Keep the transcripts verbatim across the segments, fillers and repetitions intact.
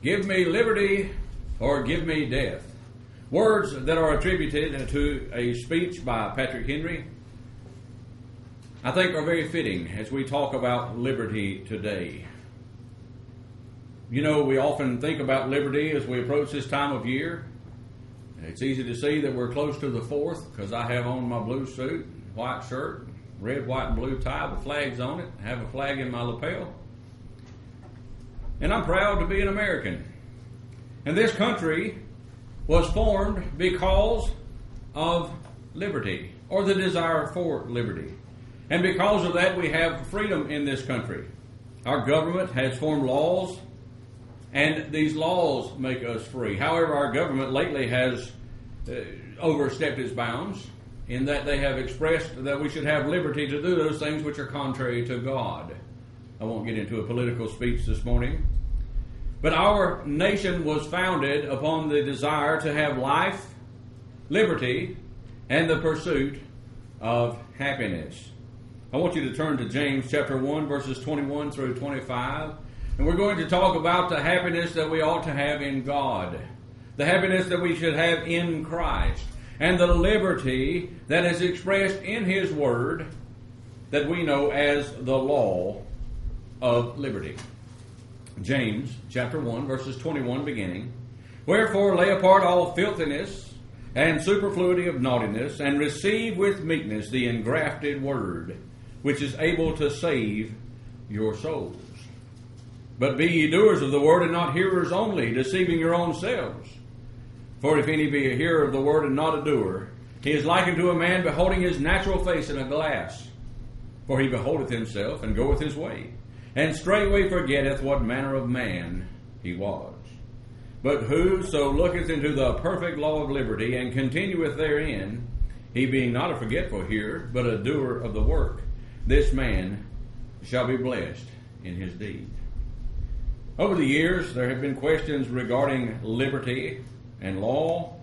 Give me liberty or give me death. Words that are attributed to a speech by Patrick Henry, I think, are very fitting as we talk about liberty today. You know, we often think about liberty as we approach this time of year. It's easy to see that we're close to the fourth because I have on my blue suit, white shirt, red, white, and blue tie with flags on it. I have a flag in my lapel. And I'm proud to be an American. And this country was formed because of liberty, or the desire for liberty. And because of that, we have freedom in this country. Our government has formed laws, and these laws make us free. However, our government lately has uh, overstepped its bounds in that they have expressed that we should have liberty to do those things which are contrary to God. I won't get into a political speech this morning. But our nation was founded upon the desire to have life, liberty, and the pursuit of happiness. I want you to turn to James chapter one, verses twenty-one through twenty-five. And we're going to talk about the happiness that we ought to have in God, the happiness that we should have in Christ, and the liberty that is expressed in His Word that we know as the law of liberty. James chapter one, verses twenty-one beginning. Wherefore lay apart all filthiness and superfluity of naughtiness, and receive with meekness the engrafted word, which is able to save your souls. But be ye doers of the word, and not hearers only, deceiving your own selves. For if any be a hearer of the word and not a doer, he is like unto a man beholding his natural face in a glass. For he beholdeth himself, and goeth his way, and straightway forgetteth what manner of man he was. But whoso looketh into the perfect law of liberty, and continueth therein, he being not a forgetful hearer, but a doer of the work, this man shall be blessed in his deed. Over the years, there have been questions regarding liberty and law.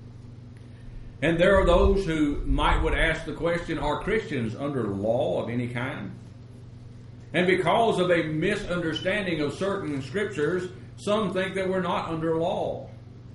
And there are those who might would ask the question, are Christians under law of any kind? And because of a misunderstanding of certain scriptures, some think that we're not under law.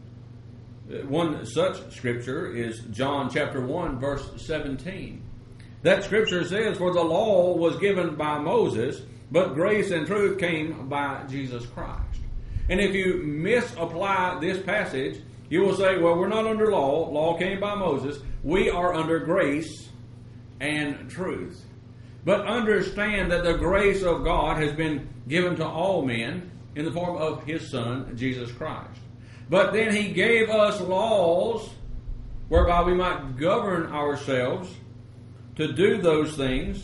One such scripture is John chapter one, verse seventeen. That scripture says, for the law was given by Moses, but grace and truth came by Jesus Christ. And if you misapply this passage, you will say, well, we're not under law. Law came by Moses. We are under grace and truth. But understand that the grace of God has been given to all men in the form of His Son, Jesus Christ. But then He gave us laws whereby we might govern ourselves to do those things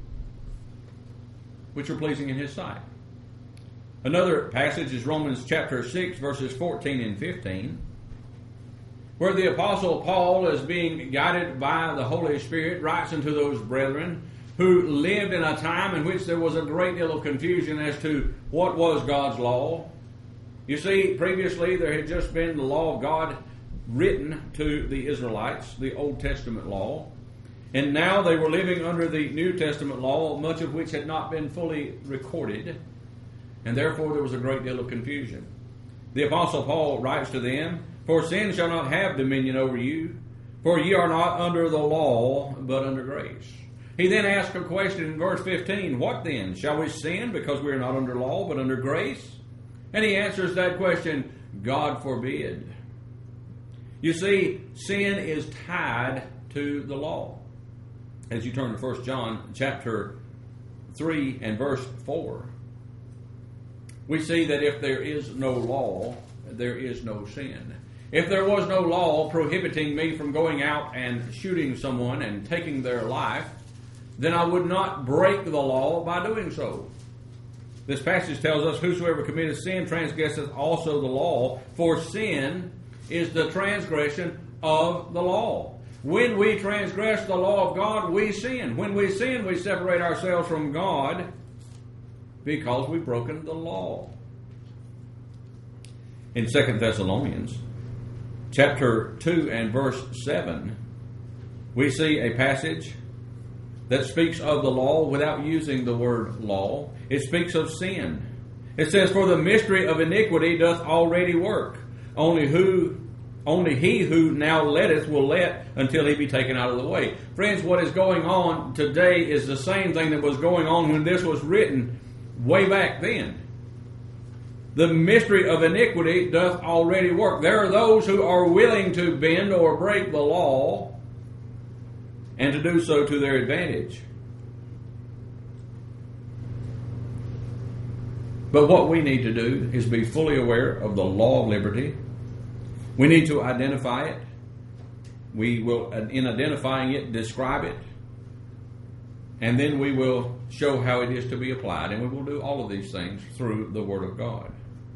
which are pleasing in His sight. Another passage is Romans chapter six, verses fourteen and fifteen, where the Apostle Paul is being guided by the Holy Spirit, writes unto those brethren who lived in a time in which there was a great deal of confusion as to what was God's law. You see, previously there had just been the law of God written to the Israelites, the Old Testament law. And now they were living under the New Testament law, much of which had not been fully recorded. And therefore there was a great deal of confusion. The Apostle Paul writes to them, for sin shall not have dominion over you, for ye are not under the law, but under grace. He then asks a question in verse fifteen, what then? Shall we sin because we are not under law, but under grace? And he answers that question, God forbid. You see, sin is tied to the law. As you turn to First John chapter three and verse four, we see that if there is no law, there is no sin. If there was no law prohibiting me from going out and shooting someone and taking their life, then I would not break the law by doing so. This passage tells us, whosoever committeth sin transgresseth also the law, for sin is the transgression of the law. When we transgress the law of God, we sin. When we sin, we separate ourselves from God because we've broken the law. In Second Thessalonians chapter two and verse seven, we see a passage that speaks of the law without using the word law. It speaks of sin. It says, "For the mystery of iniquity doth already work. Only who, only he who now letteth will let until he be taken out of the way." Friends, what is going on today is the same thing that was going on when this was written way back then. The mystery of iniquity doth already work. There are those who are willing to bend or break the law, and to do so to their advantage. But what we need to do is be fully aware of the law of liberty. We need to identify it. We will, in identifying it, describe it. And then we will show how it is to be applied. And we will do all of these things through the Word of God.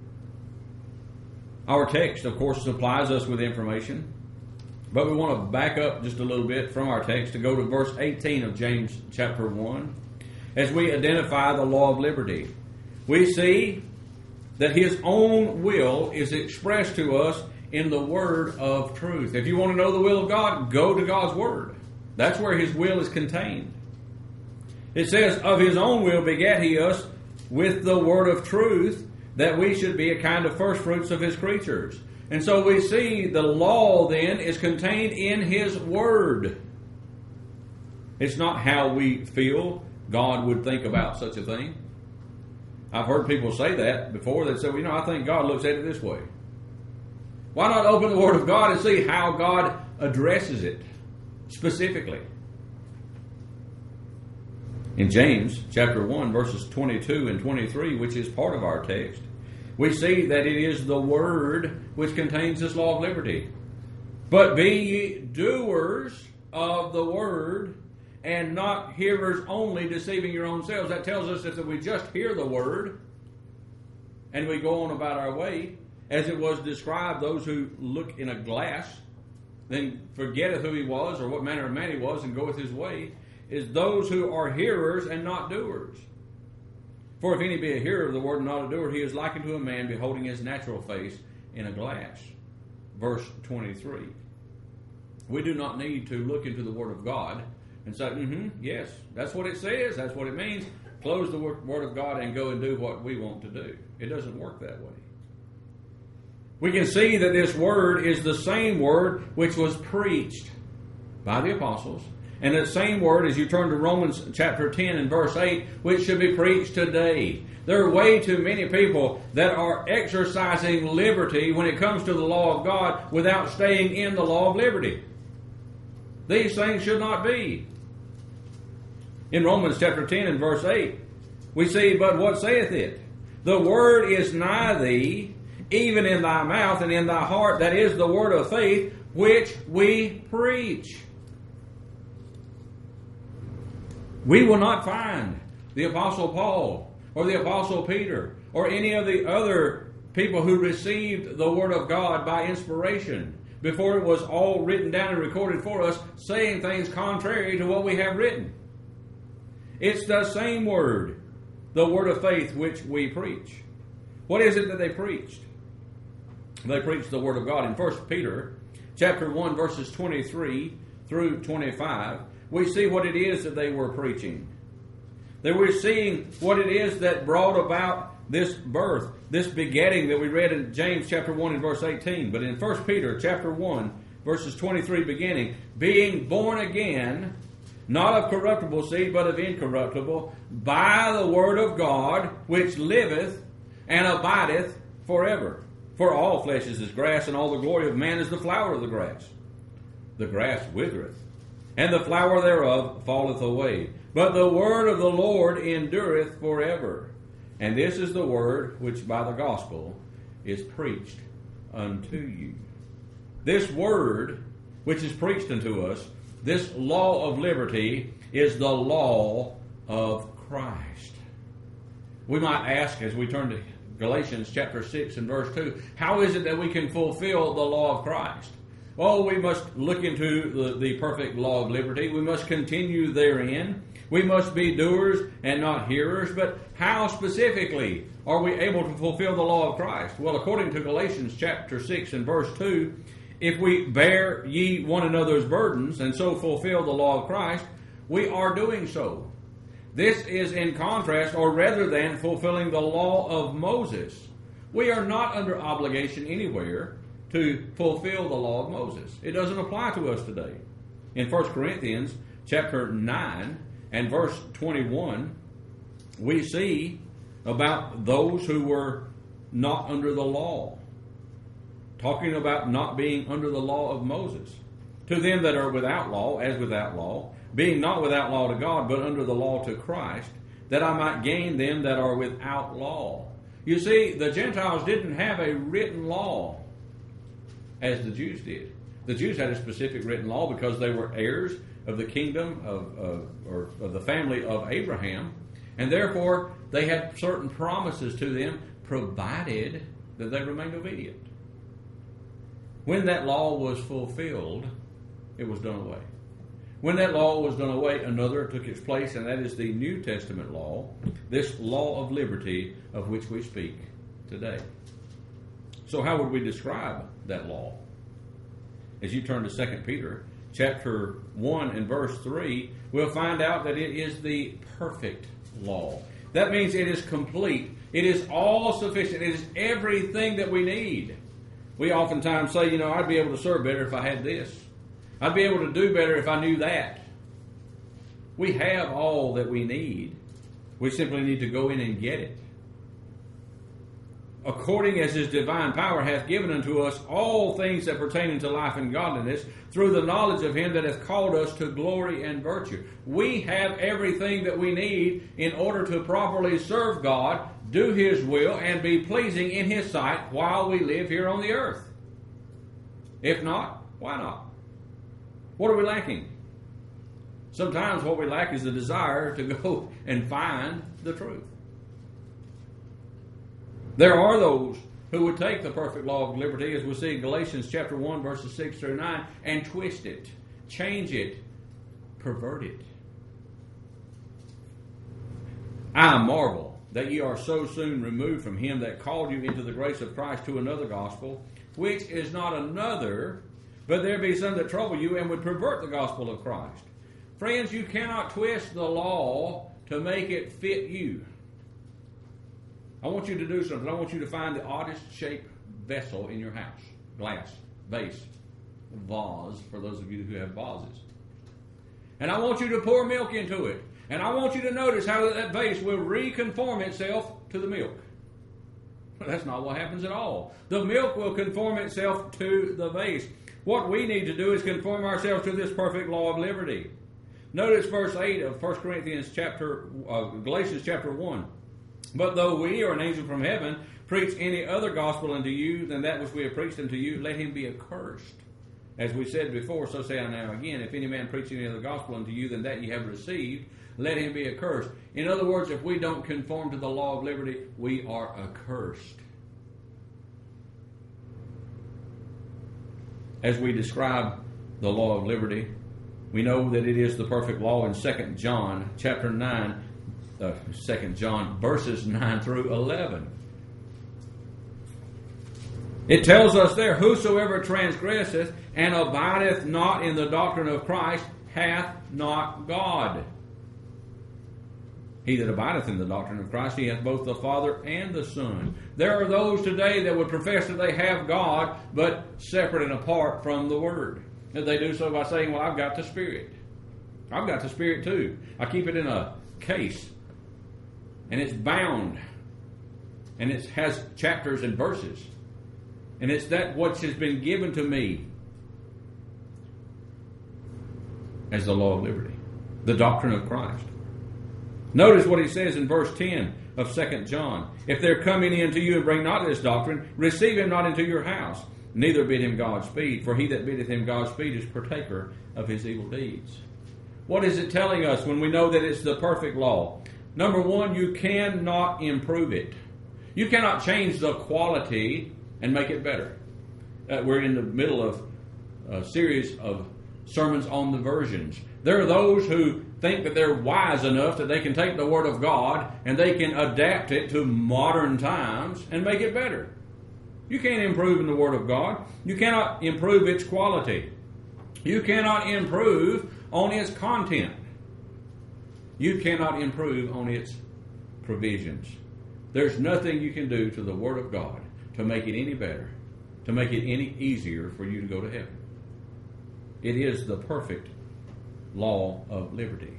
Our text, of course, supplies us with information. But we want to back up just a little bit from our text to go to verse eighteen of James chapter one. As we identify the law of liberty, we see that His own will is expressed to us in the word of truth. If you want to know the will of God, go to God's Word. That's where His will is contained. It says, "Of His own will begat He us with the word of truth, that we should be a kind of first fruits of His creatures." And so we see the law then is contained in His Word. It's not how we feel God would think about such a thing. I've heard people say that before. They say, well, you know, I think God looks at it this way. Why not open the Word of God and see how God addresses it specifically? In James chapter one, verses twenty-two and twenty-three, which is part of our text, we see that it is the Word which contains this law of liberty. "But be ye doers of the Word, and not hearers only, deceiving your own selves." That tells us that if we just hear the Word, and we go on about our way, as it was described, those who look in a glass, then forgetteth who he was, or what manner of man he was, and goeth his way, is those who are hearers and not doers. "For if any be a hearer of the word and not a doer, he is likened to a man beholding his natural face in a glass." Verse twenty-three. We do not need to look into the Word of God and say, mm-hmm, yes, that's what it says, that's what it means. Close the Word of God and go and do what we want to do. It doesn't work that way. We can see that this Word is the same Word which was preached by the apostles, and the same word, as you turn to Romans chapter ten and verse eight, which should be preached today. There are way too many people that are exercising liberty when it comes to the law of God without staying in the law of liberty. These things should not be. In Romans chapter ten and verse eight, we see, "But what saith it? The word is nigh thee, even in thy mouth and in thy heart, that is the word of faith, which we preach." We will not find the Apostle Paul or the Apostle Peter or any of the other people who received the Word of God by inspiration before it was all written down and recorded for us, saying things contrary to what we have written. It's the same Word, the Word of faith which we preach. What is it that they preached? They preached the Word of God. In First Peter chapter one, verses twenty-three through twenty-five, we see what it is that they were preaching. They were seeing what it is that brought about this birth, this begetting that we read in James chapter one and verse eighteen. But in First Peter chapter one, verses twenty-three beginning, "Being born again, not of corruptible seed, but of incorruptible, by the word of God, which liveth and abideth forever. For all flesh is as grass, and all the glory of man is the flower of the grass. The grass withereth, and the flower thereof falleth away. But the word of the Lord endureth forever. And this is the word which by the gospel is preached unto you." This word which is preached unto us, this law of liberty, is the law of Christ. We might ask, as we turn to Galatians chapter six and verse two, how is it that we can fulfill the law of Christ? Well, we must look into the, the perfect law of liberty. We must continue therein. We must be doers and not hearers. But how specifically are we able to fulfill the law of Christ? Well, according to Galatians chapter six and verse two, if we bear ye one another's burdens and so fulfill the law of Christ, we are doing so. This is in contrast, or rather than fulfilling the law of Moses. We are not under obligation anywhere to fulfill the law of Moses. It doesn't apply to us today. In First Corinthians chapter nine and verse twenty-one, we see about those who were not under the law, talking about not being under the law of Moses. To them that are without law, as without law, being not without law to God, but under the law to Christ, that I might gain them that are without law. You see, the Gentiles didn't have a written law as the Jews did. The Jews had a specific written law because they were heirs of the kingdom of, of or of the family of Abraham, and therefore they had certain promises to them, provided that they remained obedient. When that law was fulfilled, it was done away. When that law was done away, another took its place, and that is the New Testament law, this law of liberty of which we speak today. So how would we describe that law? As you turn to Second Peter chapter one and verse three, we'll find out that it is the perfect law. That means it is complete. It is all sufficient. It is everything that we need. We oftentimes say, you know, I'd be able to serve better if I had this. I'd be able to do better if I knew that. We have all that we need. We simply need to go in and get it. According as His divine power hath given unto us all things that pertain unto life and godliness, through the knowledge of Him that hath called us to glory and virtue. We have everything that we need in order to properly serve God, do His will, and be pleasing in His sight while we live here on the earth. If not, why not? What are we lacking? Sometimes what we lack is the desire to go and find the truth. There are those who would take the perfect law of liberty, as we see in Galatians chapter one, verses six through nine, and twist it, change it, pervert it. I marvel that ye are so soon removed from Him that called you into the grace of Christ to another gospel, which is not another, but there be some that trouble you and would pervert the gospel of Christ. Friends, you cannot twist the law to make it fit you. I want you to do something. I want you to find the oddest shaped vessel in your house. Glass, vase, vase, for those of you who have vases. And I want you to pour milk into it. And I want you to notice how that vase will reconform itself to the milk. That's not what happens at all. The milk will conform itself to the vase. What we need to do is conform ourselves to this perfect law of liberty. Notice verse eight of First Corinthians chapter, uh, Galatians chapter one. But though we or an angel from heaven preach any other gospel unto you than that which we have preached unto you, let him be accursed. As we said before, so say I now again, if any man preach any other gospel unto you than that ye have received, let him be accursed. In other words, if we don't conform to the law of liberty, we are accursed. As we describe the law of liberty, we know that it is the perfect law in Second John chapter nine, uh, Second John verses nine through eleven. It tells us there, whosoever transgresseth and abideth not in the doctrine of Christ hath not God. He that abideth in the doctrine of Christ, he hath both the Father and the Son. There are those today that would profess that they have God, but separate and apart from the Word. And they do so by saying, well, I've got the Spirit. I've got the Spirit too. I keep it in a case. And it's bound. And it has chapters and verses. And it's that which has been given to me as the law of liberty. The doctrine of Christ. Notice what he says in verse ten of Second John. If there come any unto you and bring not this doctrine, receive him not into your house. Neither bid him Godspeed, for he that biddeth him Godspeed is partaker of his evil deeds. What is it telling us when we know that it's the perfect law? Number one, you cannot improve it. You cannot change the quality and make it better. Uh, we're in the middle of a series of sermons on the versions. There are those who think that they're wise enough that they can take the Word of God and they can adapt it to modern times and make it better. You can't improve in the Word of God. You cannot improve its quality. You cannot improve on its content. You cannot improve on its provisions. There's nothing you can do to the Word of God to make it any better, to make it any easier for you to go to heaven. It is the perfect law of liberty.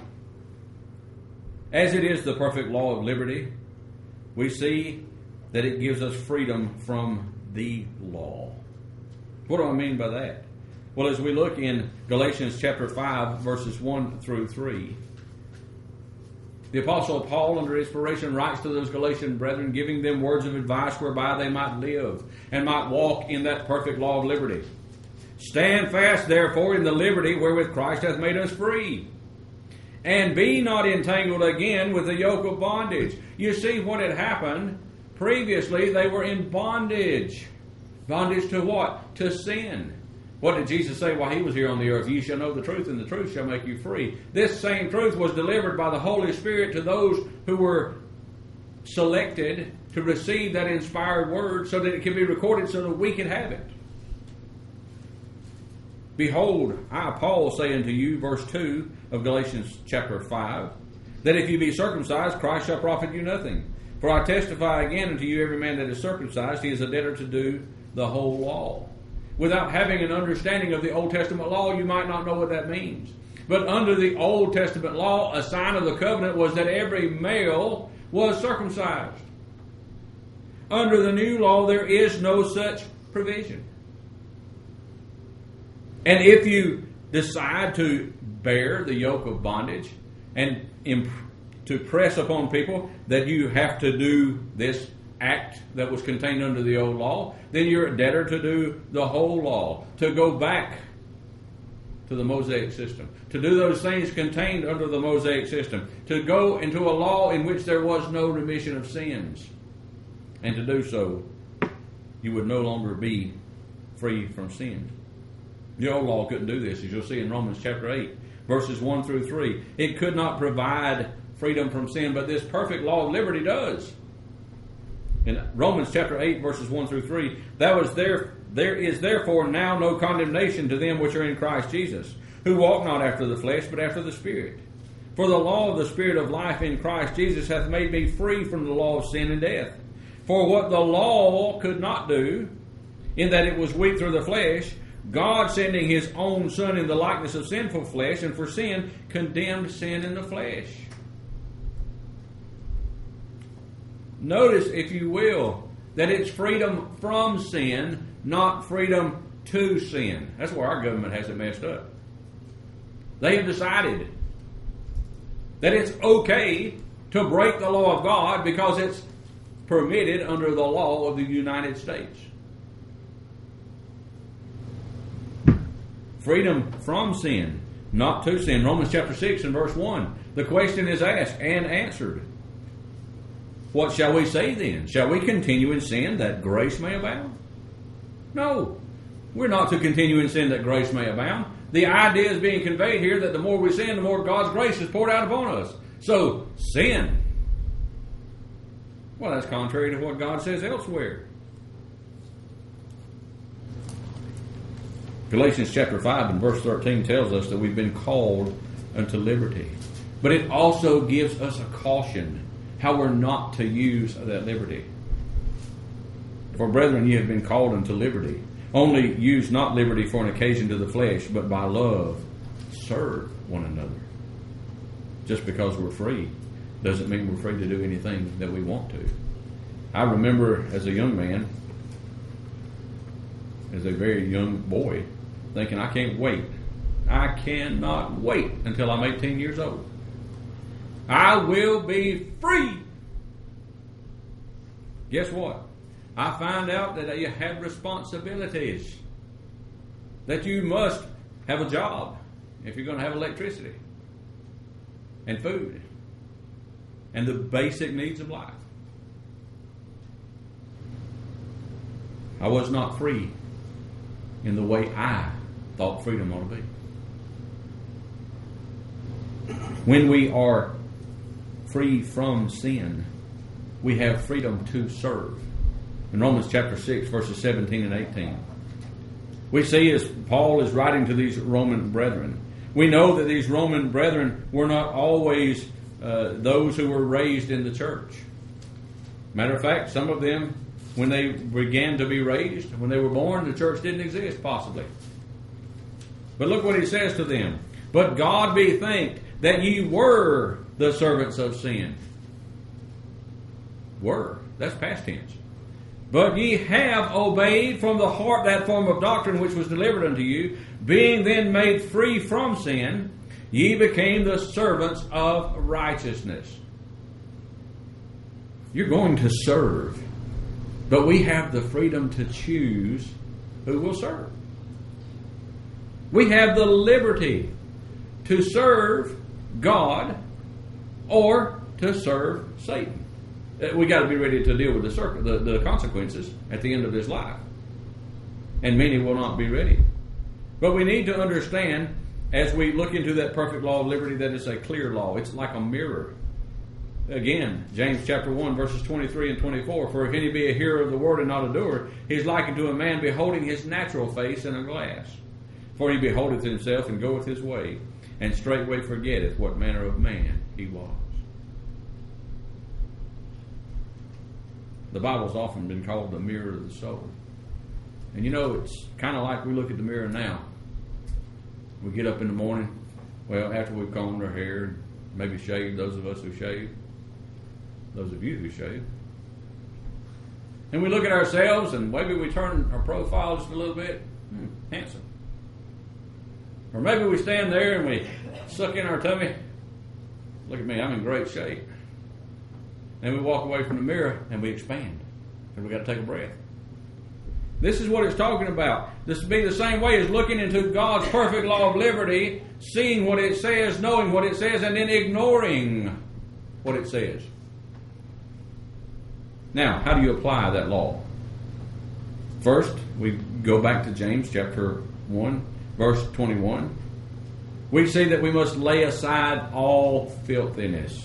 As it is the perfect law of liberty, we see that it gives us freedom from the law. What do I mean by that? Well, as we look in Galatians chapter five, verses one through three, the Apostle Paul, under inspiration, writes to those Galatian brethren, giving them words of advice whereby they might live and might walk in that perfect law of liberty. Stand fast, therefore, in the liberty wherewith Christ hath made us free. And be not entangled again with the yoke of bondage. You see what had happened. Previously, they were in bondage. Bondage to what? To sin. What did Jesus say while he was here on the earth? You shall know the truth, and the truth shall make you free. This same truth was delivered by the Holy Spirit to those who were selected to receive that inspired word so that it can be recorded so that we can have it. Behold, I, Paul, say unto you, verse two of Galatians chapter five, that if you be circumcised, Christ shall profit you nothing. For I testify again unto you, every man that is circumcised, he is a debtor to do the whole law. Without having an understanding of the Old Testament law, you might not know what that means. But under the Old Testament law, a sign of the covenant was that every male was circumcised. Under the new law, there is no such provision. And if you decide to bear the yoke of bondage and imp- to press upon people that you have to do this act that was contained under the old law, then you're a debtor to do the whole law, to go back to the Mosaic system, to do those things contained under the Mosaic system, to go into a law in which there was no remission of sins. And to do so, you would no longer be free from sin. The old law couldn't do this, as you'll see in Romans chapter eight, verses one through three. It could not provide freedom from sin, but this perfect law of liberty does. In Romans chapter eight, verses one through three, that was there, there is therefore now no condemnation to them which are in Christ Jesus, who walk not after the flesh, but after the Spirit. For the law of the Spirit of life in Christ Jesus hath made me free from the law of sin and death. For what the law could not do, in that it was weak through the flesh, God sending his own Son in the likeness of sinful flesh, and for sin, condemned sin in the flesh. Notice, if you will, that it's freedom from sin, not freedom to sin. That's where our government has it messed up. They have decided that it's okay to break the law of God because it's permitted under the law of the United States. Freedom from sin, not to sin. Romans chapter six and verse one. The question is asked and answered. What shall we say then? Shall we continue in sin that grace may abound? No. We're not to continue in sin that grace may abound. The idea is being conveyed here that the more we sin, the more God's grace is poured out upon us. So, sin. Well, that's contrary to what God says elsewhere. Galatians chapter five and verse thirteen tells us that we've been called unto liberty. But it also gives us a caution how we're not to use that liberty. For brethren, ye have been called unto liberty. Only use not liberty for an occasion to the flesh, but by love serve one another. Just because we're free doesn't mean we're free to do anything that we want to. I remember as a young man, as a very young boy, thinking, I can't wait. I cannot wait until I'm eighteen years old. I will be free. Guess what? I find out that you have responsibilities. That you must have a job if you're going to have electricity and food and the basic needs of life. I was not free in the way I thought freedom ought to be. When we are free from sin, we have freedom to serve. In Romans chapter six, verses seventeen and eighteen, we see as Paul is writing to these Roman brethren, we know that these Roman brethren were not always uh, those who were raised in the church. Matter of fact, some of them, when they began to be raised, when they were born, the church didn't exist, possibly. But look what he says to them. But God be thanked that ye were the servants of sin. Were. That's past tense. But ye have obeyed from the heart that form of doctrine which was delivered unto you. Being then made free from sin, ye became the servants of righteousness. You're going to serve. But we have the freedom to choose who will serve. We have the liberty to serve God or to serve Satan. We got to be ready to deal with the, circ- the the consequences at the end of this life. And many will not be ready. But we need to understand, as we look into that perfect law of liberty, that it's a clear law. It's like a mirror. Again, James chapter one, verses twenty-three and twenty-four. For if any be a hearer of the word and not a doer, he is likened to a man beholding his natural face in a glass. For he beholdeth himself and goeth his way, and straightway forgetteth what manner of man he was. The Bible's often been called the mirror of the soul. And you know, it's kind of like we look at the mirror now. We get up in the morning, well, after we've combed our hair, maybe shaved, those of us who shave, those of you who shave. And we look at ourselves and maybe we turn our profile just a little bit. Hmm, handsome. Or maybe we stand there and we suck in our tummy. Look at me, I'm in great shape. And we walk away from the mirror and we expand. And we got to take a breath. This is what it's talking about. This would be the same way as looking into God's perfect law of liberty, seeing what it says, knowing what it says, and then ignoring what it says. Now, how do you apply that law? First, we go back to James chapter one, verse twenty-one. We see that we must lay aside all filthiness.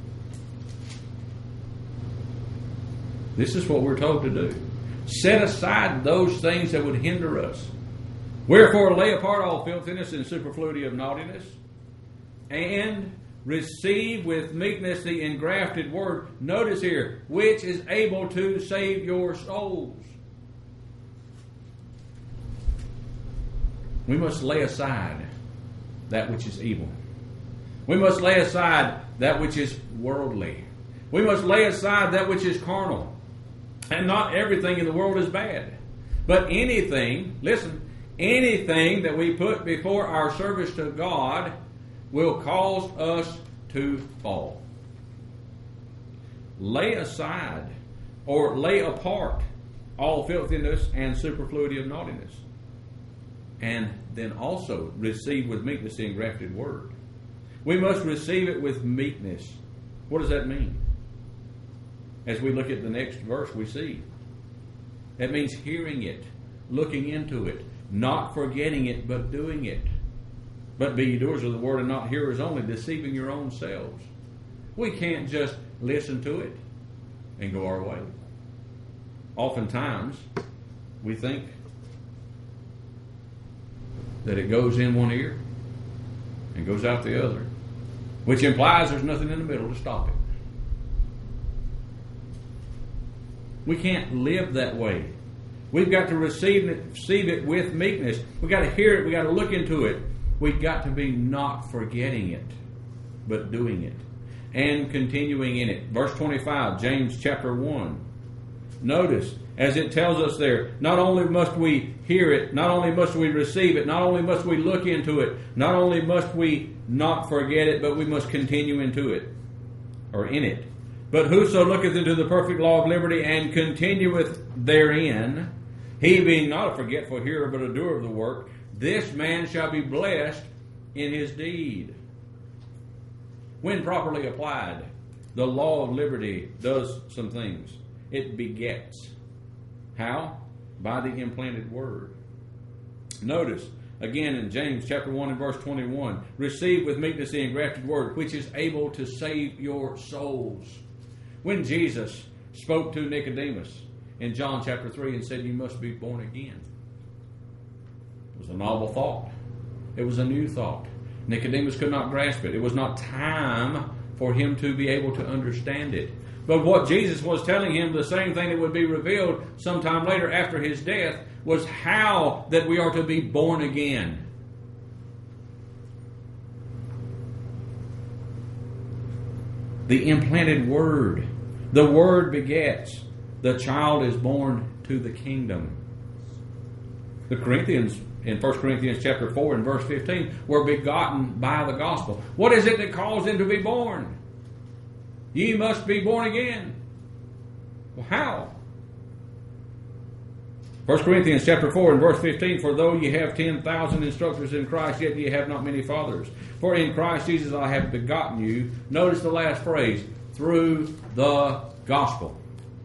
This is what we're told to do. Set aside those things that would hinder us. Wherefore lay apart all filthiness and superfluity of naughtiness, and receive with meekness the engrafted word. Notice here, which is able to save your souls. We must lay aside that which is evil. We must lay aside that which is worldly. We must lay aside that which is carnal. And not everything in the world is bad. But anything, listen, anything that we put before our service to God will cause us to fall. Lay aside or lay apart all filthiness and superfluity of naughtiness. And then also receive with meekness the engrafted word. We must receive it with meekness. What does that mean? As we look at the next verse, we see. That means hearing it, looking into it, not forgetting it, but doing it. But be ye doers of the word and not hearers only, deceiving your own selves. We can't just listen to it and go our way. Oftentimes, we think that it goes in one ear and goes out the other, which implies there's nothing in the middle to stop it. We can't live that way. We've got to receive it, receive it with meekness. We've got to hear it. We've got to look into it. We've got to be not forgetting it, but doing it and continuing in it. Verse twenty-five, James chapter one. Notice, as it tells us there, not only must we hear it, not only must we receive it, not only must we look into it, not only must we not forget it, but we must continue into it, or in it. But whoso looketh into the perfect law of liberty and continueth therein, he being not a forgetful hearer but a doer of the work, this man shall be blessed in his deed. When properly applied, the law of liberty does some things. It begets. How? By the implanted word. Notice, again in James chapter one and verse twenty-one, receive with meekness the engrafted word, which is able to save your souls. When Jesus spoke to Nicodemus in John chapter three and said, you must be born again. It was a novel thought. It was a new thought. Nicodemus could not grasp it. It was not time for him to be able to understand it. But what Jesus was telling him, the same thing that would be revealed sometime later after his death, was how that we are to be born again. The implanted Word. The Word begets. The child is born to the kingdom. The Corinthians, in First Corinthians chapter four and verse fifteen, were begotten by the gospel. What is it that caused them to be born? Ye must be born again. Well, how? First Corinthians chapter four and verse fifteen, for though ye have ten thousand instructors in Christ, yet ye have not many fathers. For in Christ Jesus I have begotten you. Notice the last phrase, through the gospel.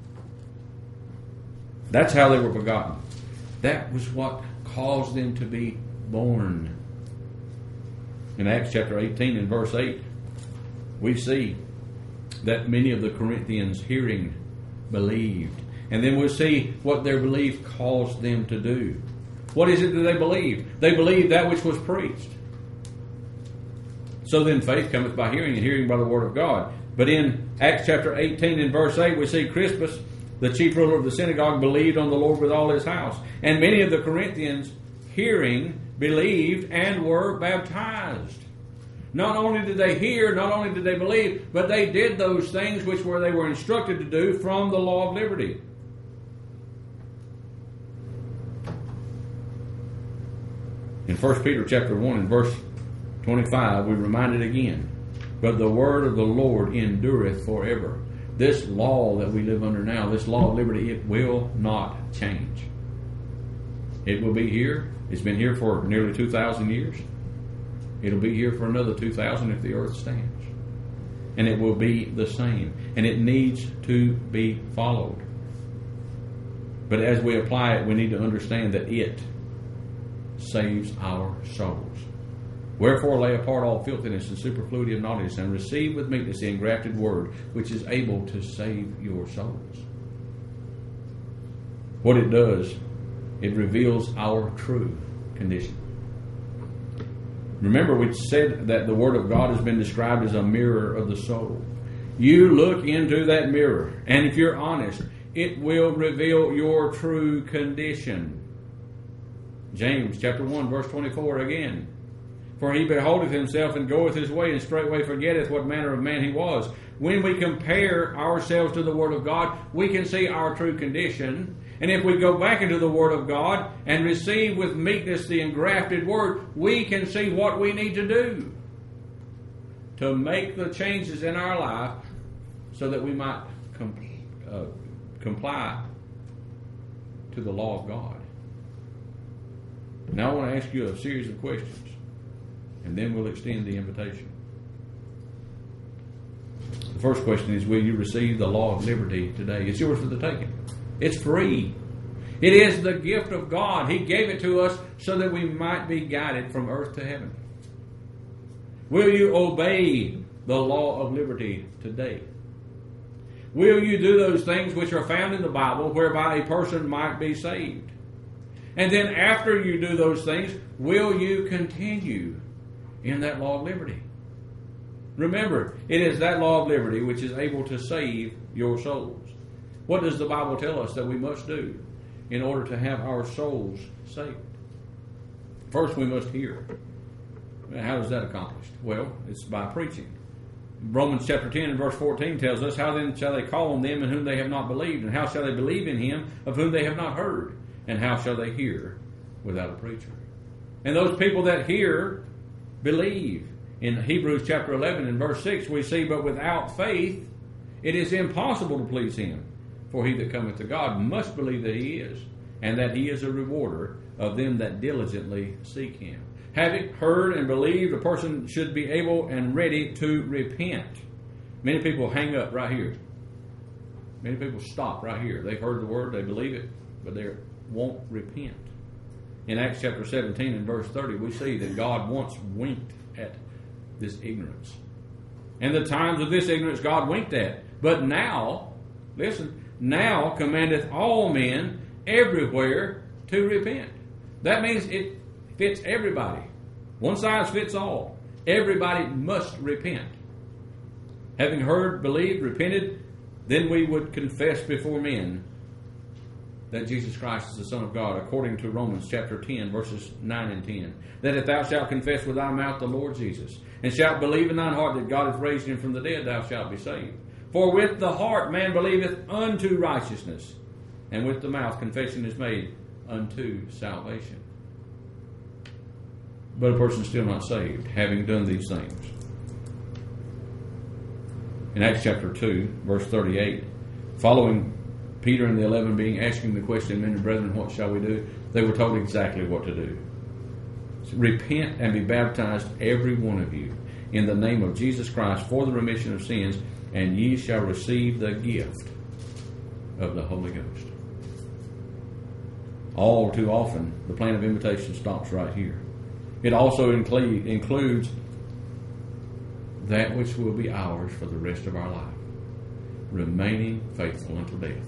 That's how they were begotten. That was what caused them to be born. In Acts chapter eighteen and verse eight, we see that many of the Corinthians hearing believed. And then we'll see what their belief caused them to do. What is it that they believed? They believed that which was preached. So then faith cometh by hearing, and hearing by the word of God. But in Acts chapter eighteen and verse eight, we see Crispus, the chief ruler of the synagogue, believed on the Lord with all his house. And many of the Corinthians, hearing, believed and were baptized. Not only did they hear, not only did they believe, but they did those things which were they were instructed to do from the law of liberty. In First Peter chapter one and verse twenty-five, we reminded again, but the word of the Lord endureth forever. This law that we live under now, this law of liberty, it will not change. It will be here. It's been here for nearly two thousand years. It'll be here for another two thousand if the earth stands. And it will be the same. And it needs to be followed. But as we apply it, we need to understand that it saves our souls. Wherefore lay apart all filthiness and superfluity of naughtiness, and receive with meekness the engrafted word, which is able to save your souls. What it does, it reveals our true condition. Remember, we said that the Word of God has been described as a mirror of the soul. You look into that mirror, and if you're honest, it will reveal your true condition. James chapter one, verse twenty-four again. For he beholdeth himself and goeth his way, and straightway forgetteth what manner of man he was. When we compare ourselves to the Word of God, we can see our true condition. And if we go back into the Word of God and receive with meekness the engrafted Word, we can see what we need to do to make the changes in our life so that we might com- uh, comply to the law of God. Now I want to ask you a series of questions, and then we'll extend the invitation. The first question is, will you receive the law of liberty today? It's yours for the taking. It's free. It is the gift of God. He gave it to us so that we might be guided from earth to heaven. Will you obey the law of liberty today? Will you do those things which are found in the Bible whereby a person might be saved? And then after you do those things, will you continue in that law of liberty? Remember, it is that law of liberty which is able to save your souls. What does the Bible tell us that we must do in order to have our souls saved? First, we must hear. How is that accomplished? Well, it's by preaching. Romans chapter ten and verse fourteen tells us, how then shall they call on them in whom they have not believed? And how shall they believe in him of whom they have not heard? And how shall they hear without a preacher? And those people that hear, believe. In Hebrews chapter eleven and verse six, we see, but without faith, it is impossible to please him. For he that cometh to God must believe that he is, and that he is a rewarder of them that diligently seek him. Having heard and believed, a person should be able and ready to repent. Many people hang up right here. Many people stop right here. They've heard the word, they believe it, but they won't repent. In Acts chapter seventeen and verse thirty, we see that God once winked at this ignorance. And the times of this ignorance God winked at. But now, listen, now commandeth all men everywhere to repent. That means it fits everybody. One size fits all. Everybody must repent. Having heard, believed, repented, then we would confess before men that Jesus Christ is the Son of God, according to Romans chapter ten, verses nine and ten. That if thou shalt confess with thy mouth the Lord Jesus, and shalt believe in thine heart that God hath raised him from the dead, thou shalt be saved. For with the heart man believeth unto righteousness, and with the mouth confession is made unto salvation. But a person is still not saved, having done these things. In Acts chapter two, verse thirty-eight, following Peter and the eleven being asking the question, men and brethren, what shall we do? They were told exactly what to do. So repent and be baptized, every one of you, in the name of Jesus Christ for the remission of sins, and ye shall receive the gift of the Holy Ghost. All too often, the plan of invitation stops right here. It also include, includes that which will be ours for the rest of our life, remaining faithful until death.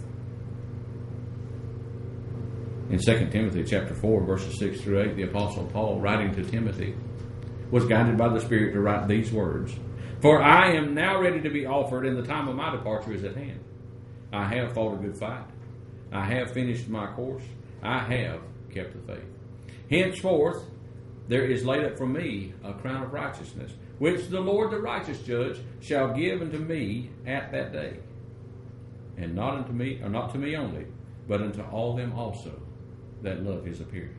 In Second Timothy chapter four, verses six through eight, the Apostle Paul, writing to Timothy, was guided by the Spirit to write these words: For I am now ready to be offered, and the time of my departure is at hand. I have fought a good fight. I have finished my course. I have kept the faith. Henceforth, there is laid up for me a crown of righteousness, which the Lord the righteous judge shall give unto me at that day. And not unto me, or not to me only, but unto all them also that love his appearing.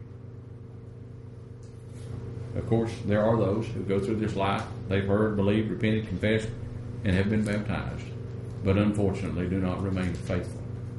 Of course, there are those who go through this life, they've heard, believed, repented, confessed, and have been baptized, but unfortunately do not remain faithful.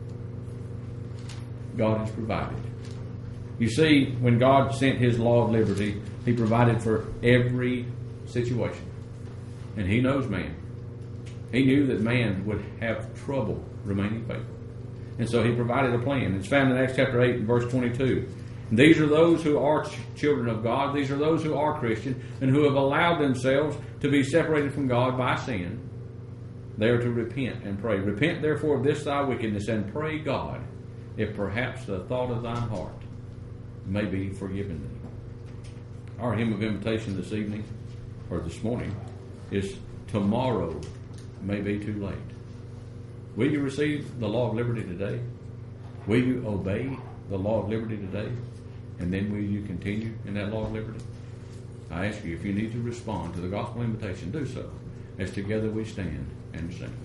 God has provided. You see, when God sent his law of liberty, he provided for every situation. And he knows man. He knew that man would have trouble remaining faithful. And so he provided a plan. It's found in Acts chapter eight and verse twenty-two. And these are those who are ch- children of God. These are those who are Christian and who have allowed themselves to be separated from God by sin. They are to repent and pray. Repent therefore of this thy wickedness, and pray God, if perhaps the thought of thine heart may be forgiven thee. Our hymn of invitation this evening, or this morning, is tomorrow may be too late. Will you receive the law of liberty today? Will you obey the law of liberty today? And then will you continue in that law of liberty? I ask you, if you need to respond to the gospel invitation, do so, as together we stand and sing.